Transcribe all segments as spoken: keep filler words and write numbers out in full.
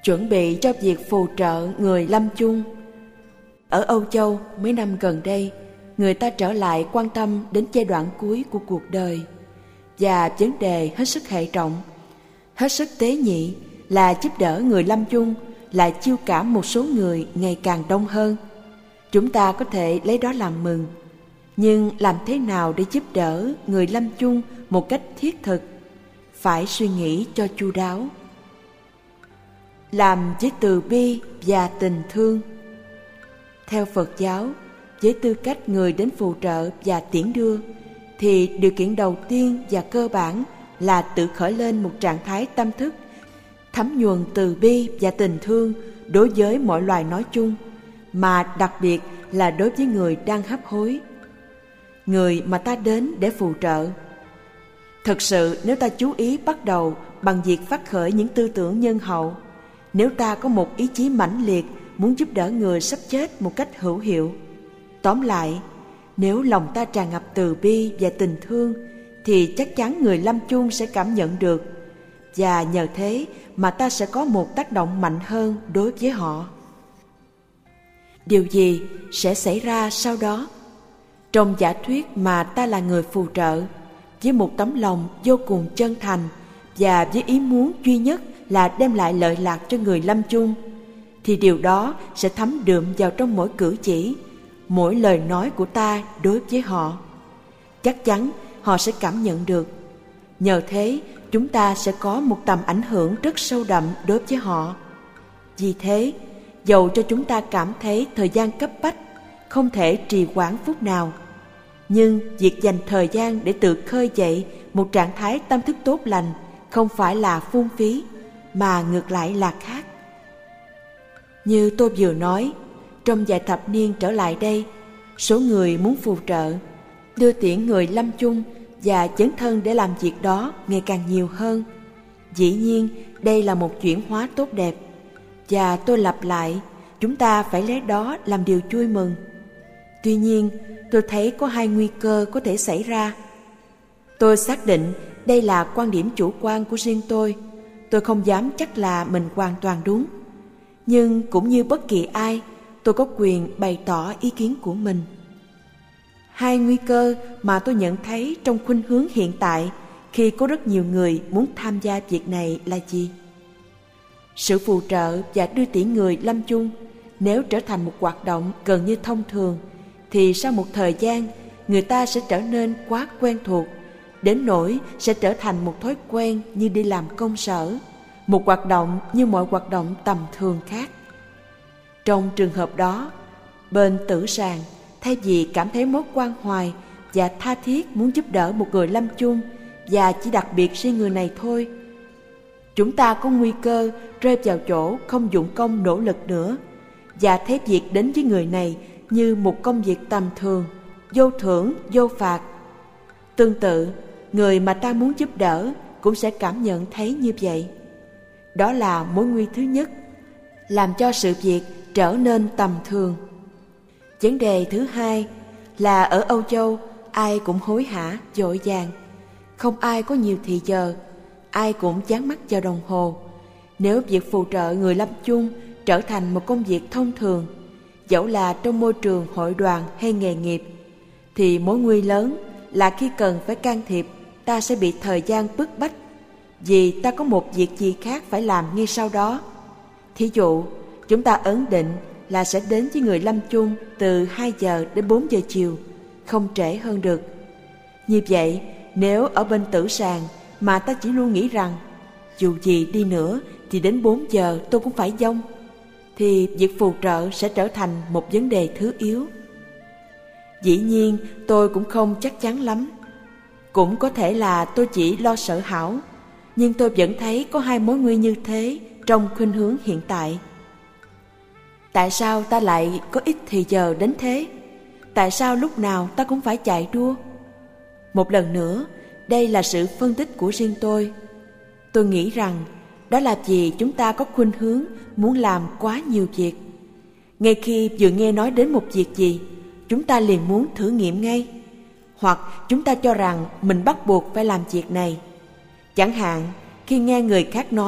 chuẩn bị cho việc phù trợ người lâm chung. Ở Âu Châu mấy năm gần đây, người ta trở lại quan tâm đến giai đoạn cuối của cuộc đời, và vấn đề hết sức hệ trọng, hết sức tế nhị là giúp đỡ người lâm chung lại chiêu cảm một số người ngày càng đông hơn. Chúng ta có thể lấy đó làm mừng, nhưng làm thế nào để giúp đỡ người lâm chung một cách thiết thực? Phải suy nghĩ cho chu đáo. Làm với từ bi và tình thương. Theo Phật giáo, với tư cách người đến phù trợ và tiễn đưa, thì điều kiện đầu tiên và cơ bản là tự khởi lên một trạng thái tâm thức thấm nhuần từ bi và tình thương đối với mọi loài nói chung, mà đặc biệt là đối với người đang hấp hối, người mà ta đến để phù trợ. Thực sự, nếu ta chú ý bắt đầu bằng việc phát khởi những tư tưởng nhân hậu, nếu ta có một ý chí mãnh liệt muốn giúp đỡ người sắp chết một cách hữu hiệu, tóm lại, nếu lòng ta tràn ngập từ bi và tình thương, thì chắc chắn người lâm chung sẽ cảm nhận được, và nhờ thế mà ta sẽ có một tác động mạnh hơn đối với họ. Điều gì sẽ xảy ra sau đó? Trong giả thuyết mà ta là người phù trợ, với một tấm lòng vô cùng chân thành và với ý muốn duy nhất là đem lại lợi lạc cho người lâm chung, thì điều đó sẽ thấm đượm vào trong mỗi cử chỉ, mỗi lời nói của ta đối với họ. Chắc chắn họ sẽ cảm nhận được. Nhờ thế, chúng ta sẽ có một tầm ảnh hưởng rất sâu đậm đối với họ. Vì thế, dầu cho chúng ta cảm thấy thời gian cấp bách, không thể trì hoãn phút nào, nhưng việc dành thời gian để tự khơi dậy một trạng thái tâm thức tốt lành không phải là phung phí, mà ngược lại là khác. Như tôi vừa nói, trong vài thập niên trở lại đây, số người muốn phù trợ, đưa tiễn người lâm chung và dấn thân để làm việc đó ngày càng nhiều hơn. Dĩ nhiên, đây là một chuyển hóa tốt đẹp, và tôi lặp lại, chúng ta phải lấy đó làm điều vui mừng. Tuy nhiên, tôi thấy có hai nguy cơ có thể xảy ra. Tôi xác định đây là quan điểm chủ quan của riêng tôi. Tôi không dám chắc là mình hoàn toàn đúng. Nhưng cũng như bất kỳ ai, tôi có quyền bày tỏ ý kiến của mình. Hai nguy cơ mà tôi nhận thấy trong khuynh hướng hiện tại khi có rất nhiều người muốn tham gia việc này là gì? Sự phù trợ và đưa tiễn người lâm chung nếu trở thành một hoạt động gần như thông thường, thì sau một thời gian người ta sẽ trở nên quá quen thuộc, đến nỗi sẽ trở thành một thói quen như đi làm công sở, một hoạt động như mọi hoạt động tầm thường khác. Trong trường hợp đó, bên tử sàng thay vì cảm thấy mối quan hoài và tha thiết muốn giúp đỡ một người lâm chung và chỉ đặc biệt riêng người này thôi, chúng ta có nguy cơ rơi vào chỗ không dụng công nỗ lực nữa và thấy việc đến với người này như một công việc tầm thường, vô thưởng, vô phạt. Tương tự, người mà ta muốn giúp đỡ cũng sẽ cảm nhận thấy như vậy. Đó là mối nguy thứ nhất, làm cho sự việc trở nên tầm thường. Vấn đề thứ hai là ở Âu Châu, ai cũng hối hả, vội vàng. Không ai có nhiều thì giờ, ai cũng dán mắt vào đồng hồ. Nếu việc phù trợ người lâm chung trở thành một công việc thông thường, dẫu là trong môi trường hội đoàn hay nghề nghiệp, thì mối nguy lớn là khi cần phải can thiệp, ta sẽ bị thời gian bức bách, vì ta có một việc gì khác phải làm ngay sau đó. Thí dụ, chúng ta ấn định là sẽ đến với người lâm chung từ hai giờ đến bốn giờ chiều, không trễ hơn được. Như vậy, nếu ở bên tử sàng mà ta chỉ luôn nghĩ rằng dù gì đi nữa thì đến bốn giờ tôi cũng phải vong, thì việc phù trợ sẽ trở thành một vấn đề thứ yếu. Dĩ nhiên tôi cũng không chắc chắn lắm. Cũng có thể là tôi chỉ lo sợ hão, nhưng tôi vẫn thấy có hai mối nguy như thế trong khuynh hướng hiện tại. Tại sao ta lại có ít thì giờ đến thế? Tại sao lúc nào ta cũng phải chạy đua? Một lần nữa, đây là sự phân tích của riêng tôi. Tôi nghĩ rằng đó là vì chúng ta có khuynh hướng muốn làm quá nhiều việc. Ngay khi vừa nghe nói đến một việc gì, chúng ta liền muốn thử nghiệm ngay. Hoặc chúng ta cho rằng mình bắt buộc phải làm việc này. Chẳng hạn, khi nghe người khác nói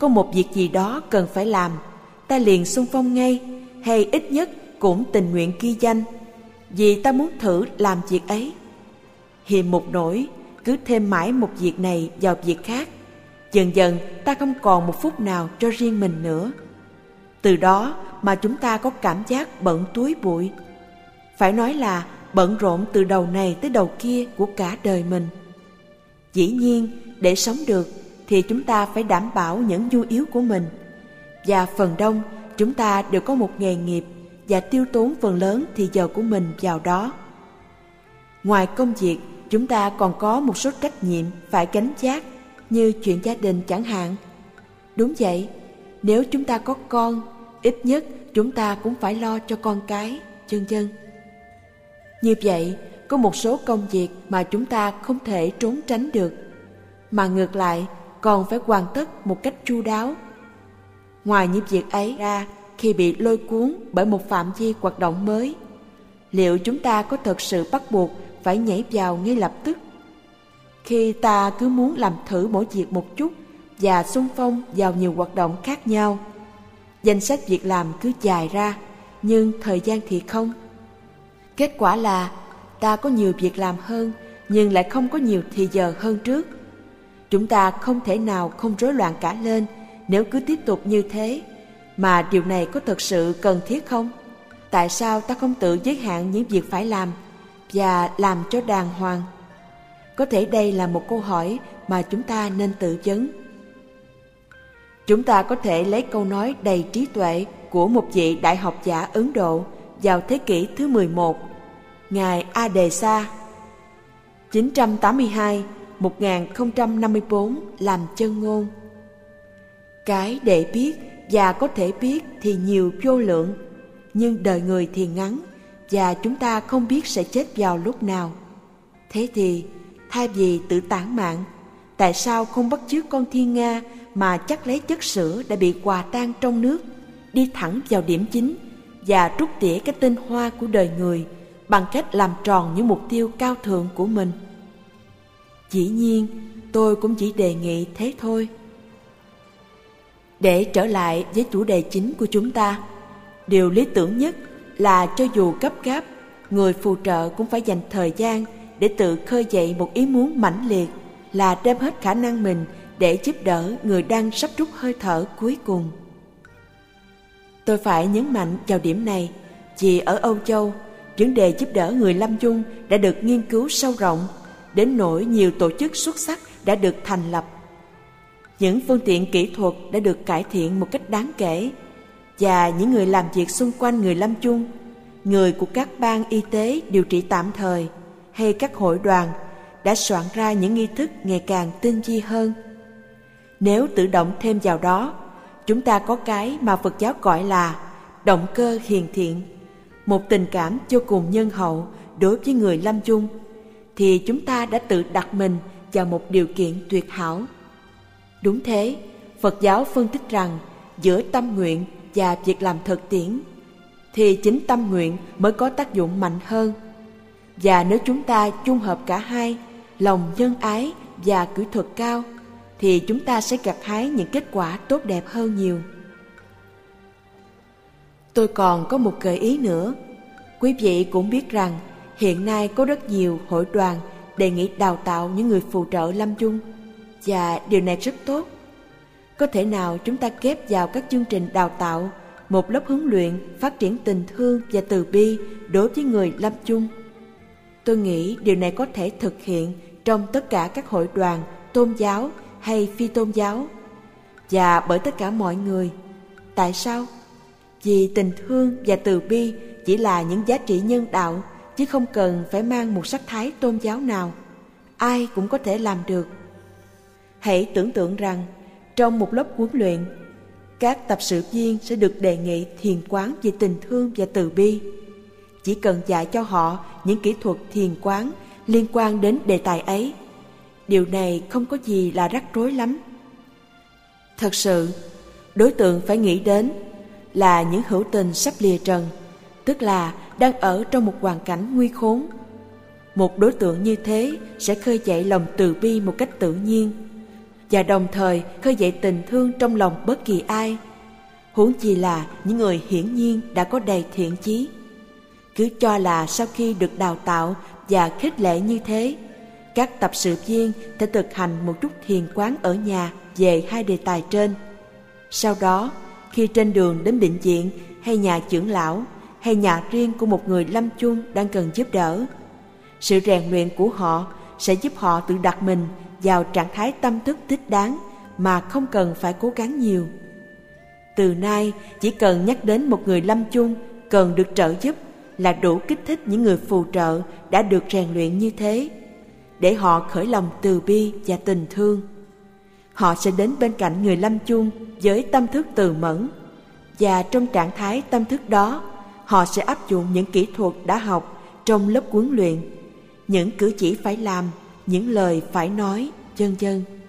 có một việc gì đó cần phải làm, ta liền xung phong ngay, hay ít nhất cũng tình nguyện ghi danh, vì ta muốn thử làm việc ấy. Hiềm một nỗi, cứ thêm mãi một việc này vào việc khác, dần dần ta không còn một phút nào cho riêng mình nữa. Từ đó mà chúng ta có cảm giác bận túi bụi. Phải nói là bận rộn từ đầu này tới đầu kia của cả đời mình. Dĩ nhiên, để sống được thì chúng ta phải đảm bảo những nhu yếu của mình. Và phần đông chúng ta đều có một nghề nghiệp và tiêu tốn phần lớn thì giờ của mình vào đó. Ngoài công việc, chúng ta còn có một số trách nhiệm phải gánh vác, như chuyện gia đình chẳng hạn. Đúng vậy, nếu chúng ta có con, ít nhất chúng ta cũng phải lo cho con cái, vân vân. Như vậy, có một số công việc mà chúng ta không thể trốn tránh được, mà ngược lại còn phải hoàn tất một cách chu đáo. Ngoài những việc ấy ra, khi bị lôi cuốn bởi một phạm vi hoạt động mới, liệu chúng ta có thật sự bắt buộc phải nhảy vào ngay lập tức? Khi ta cứ muốn làm thử mỗi việc một chút và xung phong vào nhiều hoạt động khác nhau, danh sách việc làm cứ dài ra, nhưng thời gian thì không. Kết quả là ta có nhiều việc làm hơn, nhưng lại không có nhiều thì giờ hơn trước. Chúng ta không thể nào không rối loạn cả lên nếu cứ tiếp tục như thế. Mà điều này có thật sự cần thiết không? Tại sao ta không tự giới hạn những việc phải làm và làm cho đàng hoàng? Có thể đây là một câu hỏi mà chúng ta nên tự vấn. Chúng ta có thể lấy câu nói đầy trí tuệ của một vị đại học giả Ấn Độ vào thế kỷ thứ mười một, Ngài A Đề Sa, chín trăm tám mươi hai đến một nghìn không trăm năm mươi tư làm chân ngôn. Cái để biết và có thể biết thì nhiều vô lượng, nhưng đời người thì ngắn và chúng ta không biết sẽ chết vào lúc nào. Thế thì thay vì tự tản mạn, tại sao không bắt chước con thiên nga mà chắc lấy chất sữa đã bị hòa tan trong nước, đi thẳng vào điểm chính và trút tỉa cái tinh hoa của đời người bằng cách làm tròn những mục tiêu cao thượng của mình? Dĩ nhiên, tôi cũng chỉ đề nghị thế thôi. Để trở lại với chủ đề chính của chúng ta, điều lý tưởng nhất là cho dù gấp gáp, người phù trợ cũng phải dành thời gian để tự khơi dậy một ý muốn mãnh liệt, là đem hết khả năng mình để giúp đỡ người đang sắp trút hơi thở cuối cùng. Tôi phải nhấn mạnh vào điểm này vì ở Âu Châu, vấn đề giúp đỡ người lâm chung đã được nghiên cứu sâu rộng, đến nỗi nhiều tổ chức xuất sắc đã được thành lập. Những phương tiện kỹ thuật đã được cải thiện một cách đáng kể, và những người làm việc xung quanh người lâm chung, người của các ban y tế điều trị tạm thời hay các hội đoàn đã soạn ra những nghi thức ngày càng tinh vi hơn. Nếu tự động thêm vào đó, chúng ta có cái mà Phật giáo gọi là động cơ hiền thiện, một tình cảm vô cùng nhân hậu đối với người lâm chung, thì chúng ta đã tự đặt mình vào một điều kiện tuyệt hảo. Đúng thế, Phật giáo phân tích rằng giữa tâm nguyện và việc làm thực tiễn, thì chính tâm nguyện mới có tác dụng mạnh hơn. Và nếu chúng ta chung hợp cả hai, lòng nhân ái và kỹ thuật cao, thì chúng ta sẽ gặt hái những kết quả tốt đẹp hơn nhiều. Tôi còn có một gợi ý nữa. Quý vị cũng biết rằng hiện nay có rất nhiều hội đoàn đề nghị đào tạo những người phù trợ lâm chung, và điều này rất tốt. Có thể nào chúng ta ghép vào các chương trình đào tạo một lớp huấn luyện phát triển tình thương và từ bi đối với người lâm chung? Tôi nghĩ điều này có thể thực hiện trong tất cả các hội đoàn tôn giáo hay phi tôn giáo, và bởi tất cả mọi người. Tại sao? Vì tình thương và từ bi chỉ là những giá trị nhân đạo, chứ không cần phải mang một sắc thái tôn giáo nào. Ai cũng có thể làm được. Hãy tưởng tượng rằng trong một lớp huấn luyện, các tập sự viên sẽ được đề nghị thiền quán về tình thương và từ bi. Chỉ cần dạy cho họ những kỹ thuật thiền quán liên quan đến đề tài ấy. Điều này không có gì là rắc rối lắm. Thật sự, đối tượng phải nghĩ đến là những hữu tình sắp lìa trần, tức là đang ở trong một hoàn cảnh nguy khốn. Một đối tượng như thế sẽ khơi dậy lòng từ bi một cách tự nhiên, và đồng thời khơi dậy tình thương trong lòng bất kỳ ai, huống chi là những người hiển nhiên đã có đầy thiện chí. Cứ cho là sau khi được đào tạo và khích lệ như thế, các tập sự viên sẽ thực hành một chút thiền quán ở nhà về hai đề tài trên. Sau đó, khi trên đường đến bệnh viện hay nhà trưởng lão hay nhà riêng của một người lâm chung đang cần giúp đỡ, sự rèn luyện của họ sẽ giúp họ tự đặt mình vào trạng thái tâm thức thích đáng mà không cần phải cố gắng nhiều. Từ nay, chỉ cần nhắc đến một người lâm chung cần được trợ giúp là đủ kích thích những người phù trợ đã được rèn luyện như thế, để họ khởi lòng từ bi và tình thương. Họ sẽ đến bên cạnh người lâm chung với tâm thức từ mẫn, và trong trạng thái tâm thức đó, họ sẽ áp dụng những kỹ thuật đã học trong lớp huấn luyện, những cử chỉ phải làm, những lời phải nói, vân vân.